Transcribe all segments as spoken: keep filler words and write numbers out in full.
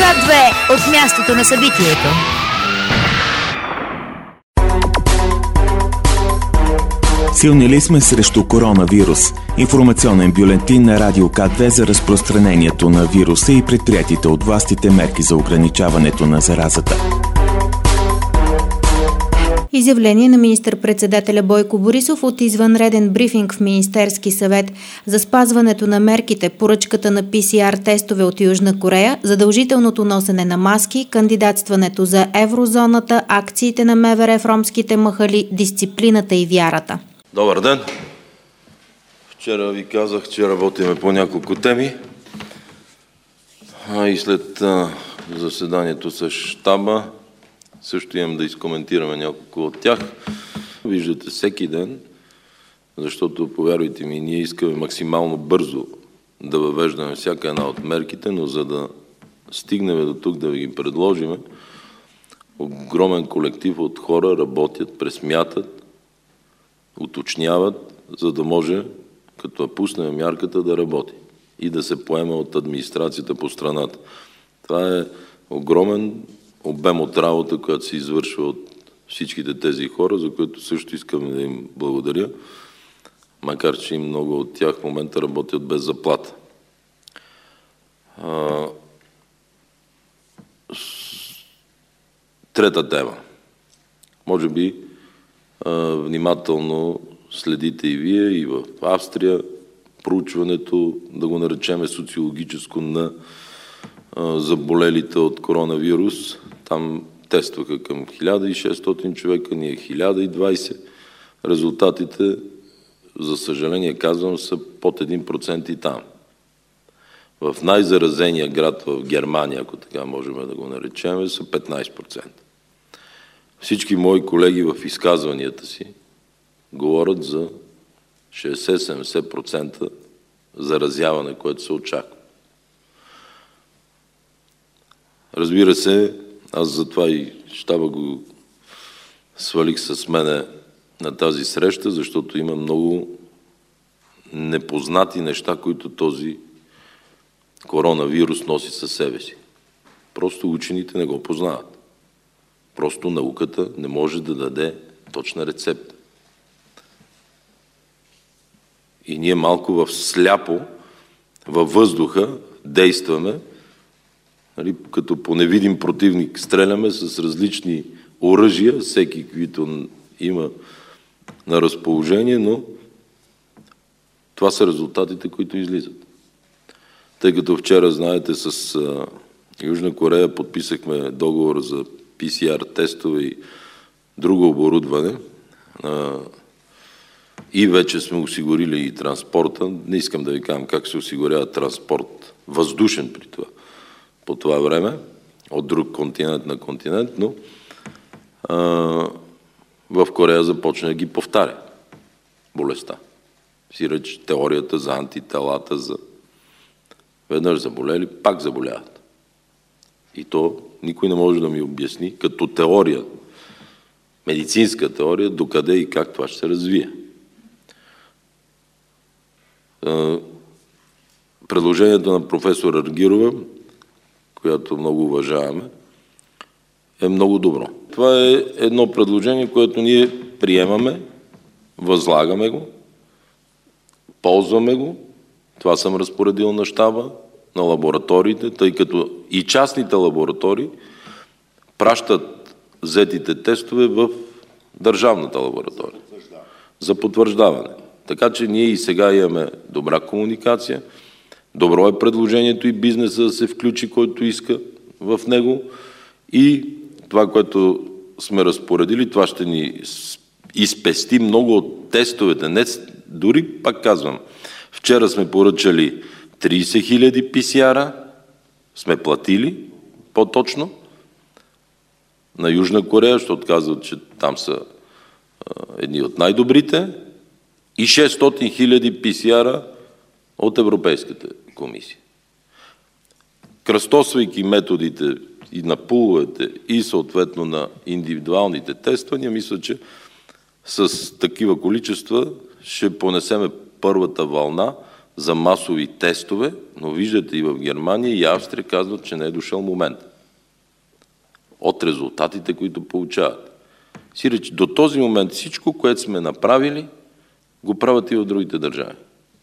К две от мястото на събитието. Силни ли сме срещу коронавирус? Информационен бюлетин на Радио К две за разпространението на вируса и предприятите от властите мерки за ограничаването на заразата. Изявление на министър-председателя Бойко Борисов от извънреден брифинг в Министерски съвет за спазването на мерките, поръчката на Пи Си Ар тестове от Южна Корея, задължителното носене на маски, кандидатстването за еврозоната, акциите на М В Р в ромските махали, дисциплината и вярата. Добър ден! Вчера ви казах, че работиме по няколко теми, а и след а, заседанието с щаба също имам да изкоментираме няколко от тях. Виждате всеки ден, защото, повярвайте ми, ние искаме максимално бързо да въвеждаме всяка една от мерките, но за да стигнем до тук да ви ги предложим, огромен колектив от хора работят, пресмятат, уточняват, за да може, като пуснем мярката, да работи и да се поема от администрацията по страната. Това е огромен обем от работа, която се извършва от всичките тези хора, за които също искаме да им благодаря, макар че и много от тях в момента работят без заплата. Трета тема. Може би внимателно следите и вие, и в Австрия, проучването, да го наречеме социологическо, на заболелите от коронавирус. Там тестваха към хиляда и шестстотин човека, ние хиляда и двайсет. Резултатите, за съжаление казвам, са под един процент и там. В най-заразения град в Германия, ако така можем да го наречем, са петнайсет процента. Всички мои колеги в изказванията си говорят за шейсет до седемдесет процента заразяване, което се очаква. Разбира се, аз затова и щаба го свалих с мене на тази среща, защото има много непознати неща, които този коронавирус носи със себе си. Просто учените не го познават. Просто науката не може да даде точна рецепта. И ние малко в сляпо, във въздуха действаме, нали, като по невидим противник стреляме с различни оръжия, всеки, които има на разположение, но това са резултатите, които излизат. Тъй като вчера, знаете, с а, Южна Корея подписахме договор за Пи Си Ар тестове и друго оборудване, а, и вече сме осигурили и транспорта. Не искам да ви кажам как се осигурява транспорт, въздушен при това, по това време, от друг континент на континент, но а, в Корея започна да ги повтаря болестта. Си реч теорията за антителата, за веднъж заболели, пак заболяват. И то никой не може да ми обясни като теория, медицинска теория, докъде и как това ще се развие. Предложението на професор Аргирова, която много уважаваме, е много добро. Това е едно предложение, което ние приемаме, възлагаме го, ползваме го. Това съм разпоредил на щаба, на лабораториите, тъй като и частните лаборатории пращат взетите тестове в държавната лаборатория за потвърждаване. Така че ние и сега имаме добра комуникация. Добро е предложението и бизнеса да се включи, който иска в него. И това, което сме разпоредили, това ще ни изпести много от тестовете. Не, дори, пак казвам, вчера сме поръчали трийсет хиляди Пи Си Ар-а, сме платили, по-точно, на Южна Корея, защото казват, че там са а, едни от най-добрите, и шестстотин хиляди Пи Си Ар-а от Европейската комисия. Кръстосвайки методите и на пуловете, и съответно на индивидуалните тествания, мисля, че с такива количества ще понесеме първата вълна за масови тестове, но виждате и в Германия и Австрия казват, че не е дошъл момент. От резултатите, които получават. Сиреч, до този момент всичко, което сме направили, го правят и в другите държави.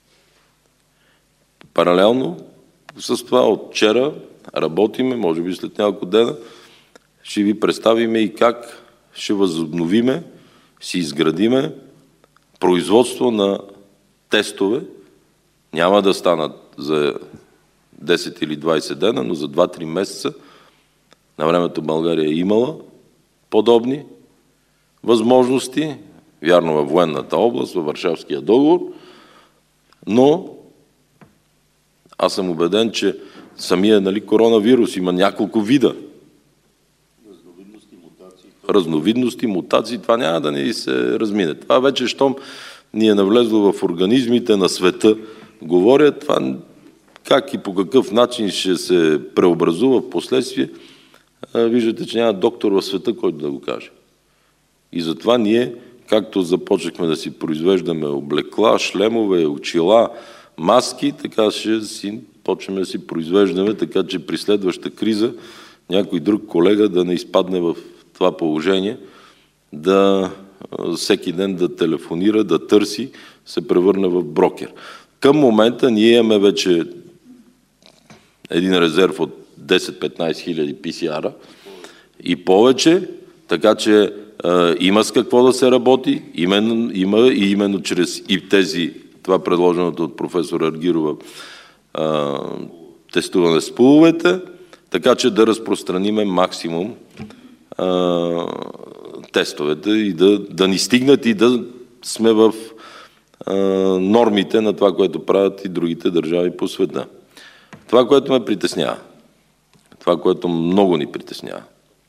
Паралелно с това от вчера работиме, може би след няколко дена, ще ви представиме и как ще възобновиме, си изградиме производство на тестове. Няма да станат за десет или двайсет дена, но за два-три месеца на времето България е имала подобни възможности, вярно във военната област, във Варшавския договор, но аз съм убеден, че самия, нали, коронавирус има няколко вида. Разновидности, мутации. Разновидности, мутации, това няма да ни се размине. Това вече, щом ни е навлезло в организмите на света, говорят, това как и по какъв начин ще се преобразува в последствие, виждате, че няма доктор в света, който да го каже. И затова ние, както започнахме да си произвеждаме облекла, шлемове, очила, маски, така ще си почнем да си произвеждаме, така че при следваща криза някой друг колега да не изпадне в това положение, да всеки ден да телефонира, да търси, се превърне в брокер. Към момента ние имаме вече един резерв от десет-петнайсет хиляди пи си ар-а и повече, така че е, има с какво да се работи, именно, има и именно чрез и тези, това предложеното от професор Аргирова, е, тестуване с пуловете, така че да разпространиме максимум е, тестовете и да, да ни стигнат и да сме в е, нормите на това, което правят и другите държави по света. Това, което ме притеснява, това, което много ни притеснява,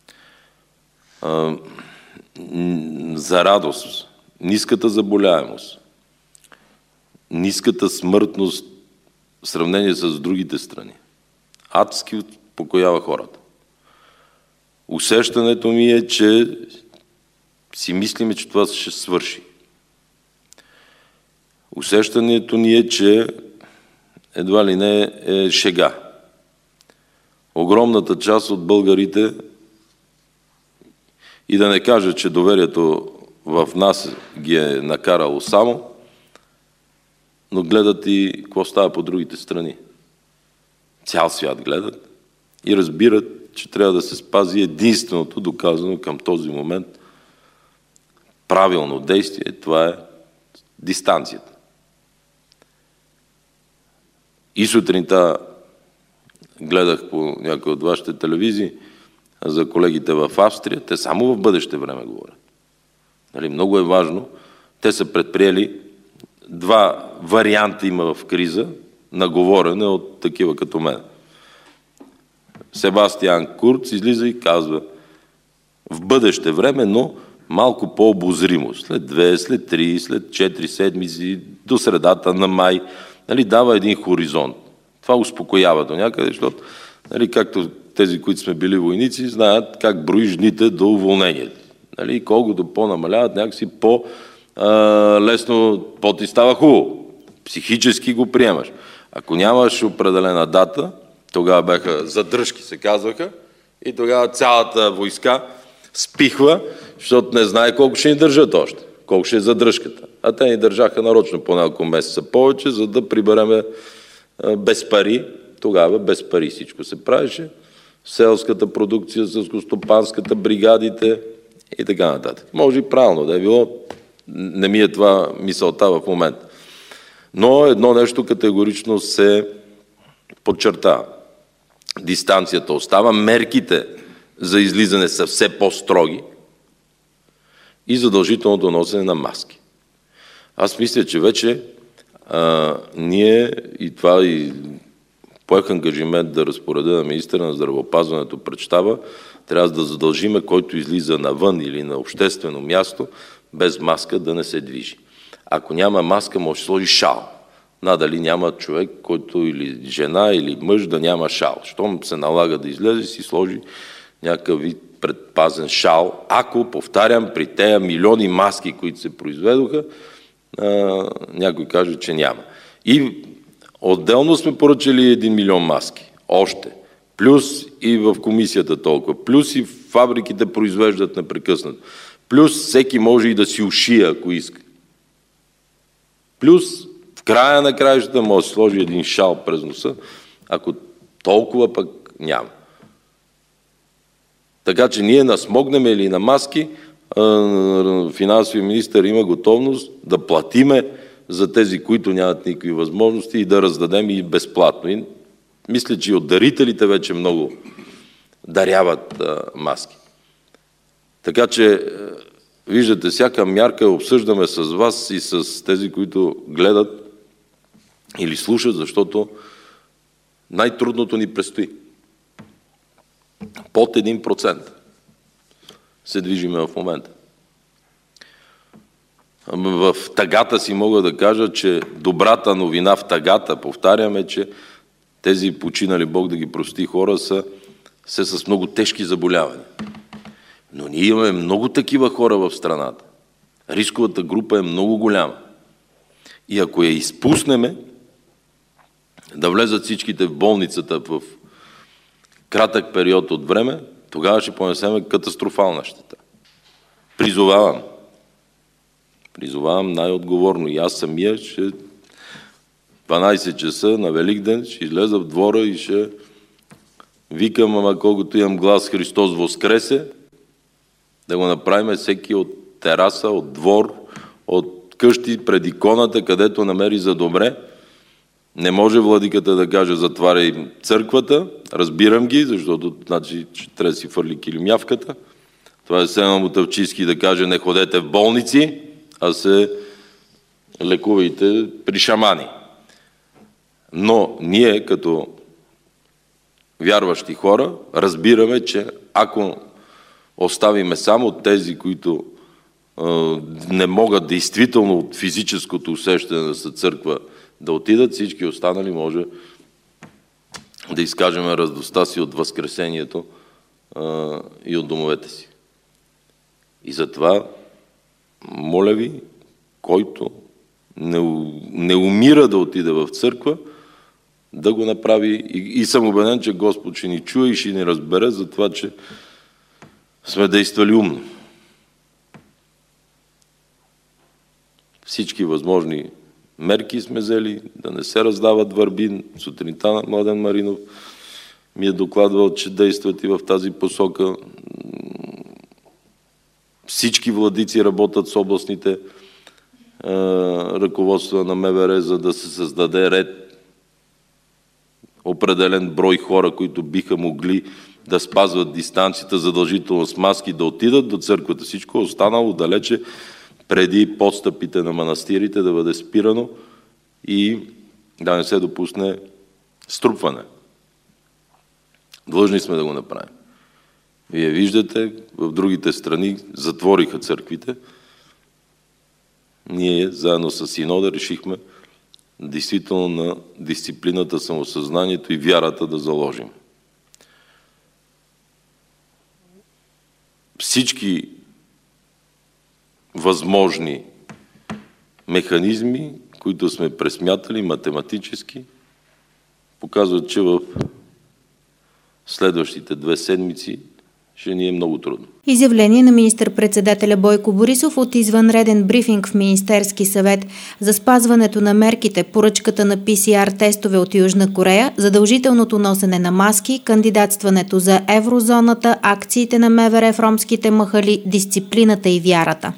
за радост, ниската заболяемост, ниската смъртност в сравнение с другите страни, адски успокоява хората. Усещането ми е, че си мислиме, че това ще свърши. Усещането ни е, че едва ли не е шега. Огромната част от българите, и да не кажа, че доверието в нас ги е накарало само, но гледат и какво става по другите страни. Цял свят гледат и разбират, че трябва да се спази единственото доказано към този момент правилно действие, това е дистанцията. И сутринта гледах по някои от вашите телевизии за колегите в Австрия, те само в бъдеще време говорят. Нали, много е важно. Те са предприели два варианта има в криза на говорене от такива като мен. Себастиан Курц излиза и казва в бъдеще време, но малко по-обозримо. След две, след три, след четири седмици, до средата на май, нали, дава един хоризонт. Това успокоява до някъде, защото, нали, както тези, които сме били войници, знаят как броиш дните до уволнението. Нали, колкото по-намаляват, някакси по-лесно по-ти става хубаво. Психически го приемаш. Ако нямаш определена дата, тогава бяха задръжки, се казваха, и тогава цялата войска спихва, защото не знае колко ще ни държат още, колко ще е задръжката. А те ни държаха нарочно по няколко месеца повече, за да прибереме без пари. Тогава без пари всичко се правеше. Селската продукция, селскостопанската, бригадите и така нататък. Може и правилно да е било. Не ми е това мисълта в момента. Но едно нещо категорично се подчертава. Дистанцията остава, мерките за излизане са все по-строги и задължителното носене на маски. Аз мисля, че вече а, ние и това и поех ангажимент да разпоредя на министъра на здравеопазването пред щаба, трябва да задължиме, който излиза навън или на обществено място, без маска да не се движи. Ако няма маска, може да сложи шал. Надали няма човек, който или жена, или мъж да няма шал. Щом се налага да излезе, си сложи някакъв вид предпазен шал. Ако, повтарям, при тези милиони маски, които се произведоха, а, някой каже, че няма. И Отделно сме поръчали един милион маски. Още. Плюс и в комисията толкова. Плюс и фабриките произвеждат непрекъснато. Плюс всеки може и да си ушие, ако иска. Плюс в края на краищата може да сложи един шал през носа, ако толкова пък няма. Така че ние насмогнем или на маски, финансовия министър има готовност да платиме за тези, които нямат никакви възможности и да раздадем и безплатно. И мисля, че и от дарителите вече много даряват а, маски. Така че, виждате, всяка мярка обсъждаме с вас и с тези, които гледат или слушат, защото най-трудното ни предстои. Под един процент се движиме в момента. В тъгата си мога да кажа, че добрата новина в тъгата, повтаряме, че тези починали, Бог да ги прости, хора са, са с много тежки заболявания. Но ние имаме много такива хора в страната. Рисковата група е много голяма. И ако я изпуснеме, да влезат всичките в болницата в кратък период от време, тогава ще понесеме катастрофална щета. Призовавам. Призовавам най-отговорно. И аз самия ще дванайсет часа на Великден ще излеза в двора и ще викам, ама колкото имам глас Христос воскресе, да го направим всеки от тераса, от двор, от къщи пред иконата, където намери за добре. Не може владиката да каже затваряй църквата, разбирам ги, защото значи ще трябва да си фърли килимявката. Това е Сена Мутавчийски да каже не ходете в болници, а се лекувайте при шамани. Но ние като вярващи хора разбираме, че ако оставиме само тези, които е, не могат действително от физическото усещане да са църква да отидат, всички останали може да изкажем радостта си от възкресението е, и от домовете си. И затова, моля ви, който не, не умира да отиде в църква, да го направи. И, и съм убеден, че Господ ще ни чуе и ще ни разбере за това, че сме действали умно. Всички възможни мерки сме взели, да не се раздават върби. Сутринта на Младен Маринов ми е докладвал, че действат и в тази посока. Всички владици работят с областните е, ръководства на МВР, за да се създаде ред, определен брой хора, които биха могли да спазват дистанцията, задължително с маски, да отидат до църквата. Всичко е останало далече преди подстъпите на манастирите да бъде спирано и да не се допусне струпване. Длъжни сме да го направим. Вие виждате, в другите страни затвориха църквите. Ние, заедно с Синода, решихме действително на дисциплината, самосъзнанието и вярата да заложим. Всички възможни механизми, които сме пресмятали математически, показват, че в следващите две седмици ще ни е много трудно. Изявление на министър-председателя Бойко Борисов от извънреден брифинг в Министерски съвет за спазването на мерките, поръчката на пи си ар тестове от Южна Корея, задължителното носене на маски, кандидатстването за еврозоната, акциите на МВР в ромските махали, дисциплината и вярата.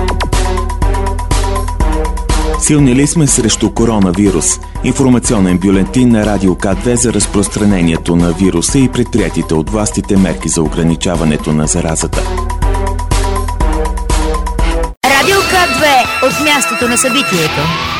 Силни ли сме срещу коронавирус? Информационен бюлетин на Радио К две за разпространението на вируса и предприятите от властите мерки за ограничаването на заразата. Радио К две от мястото на събитието.